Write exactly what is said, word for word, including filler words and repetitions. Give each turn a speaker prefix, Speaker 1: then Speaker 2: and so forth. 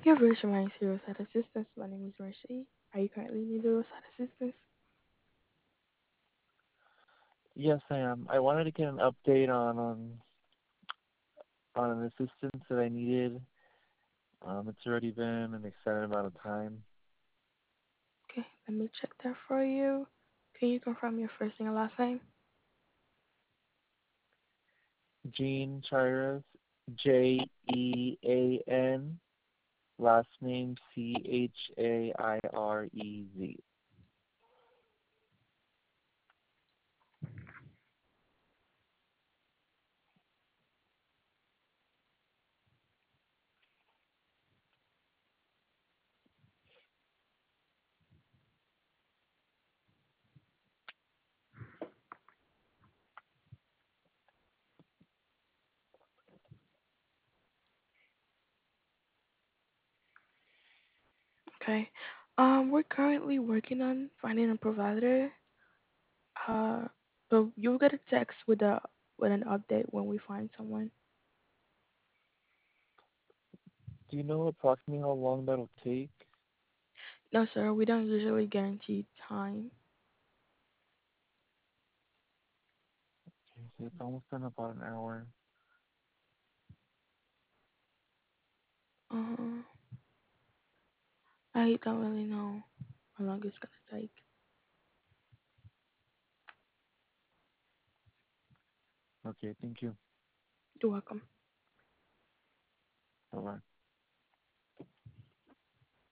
Speaker 1: Your reached my zero side assistance. My name is Mercy. Are you currently in need of side assistance?
Speaker 2: Yes, I am. I wanted to get an update on on, on an assistance that I needed. Um, it's already been an extended amount of time.
Speaker 1: Okay, let me check that for you. Can you confirm your first and your last name?
Speaker 2: Jean Chires, J E A N, last name C H A I R E Z.
Speaker 1: Okay. Um, we're currently working on finding a provider. Uh, but you'll get a text with a with an update when we find someone.
Speaker 2: Do you know approximately how long that'll take?
Speaker 1: No, sir, we don't usually guarantee time.
Speaker 2: Okay, so it's almost been about an hour.
Speaker 1: Uh, I don't really know how long it's gonna take.
Speaker 2: Okay, thank you.
Speaker 1: You're welcome.
Speaker 2: Bye bye.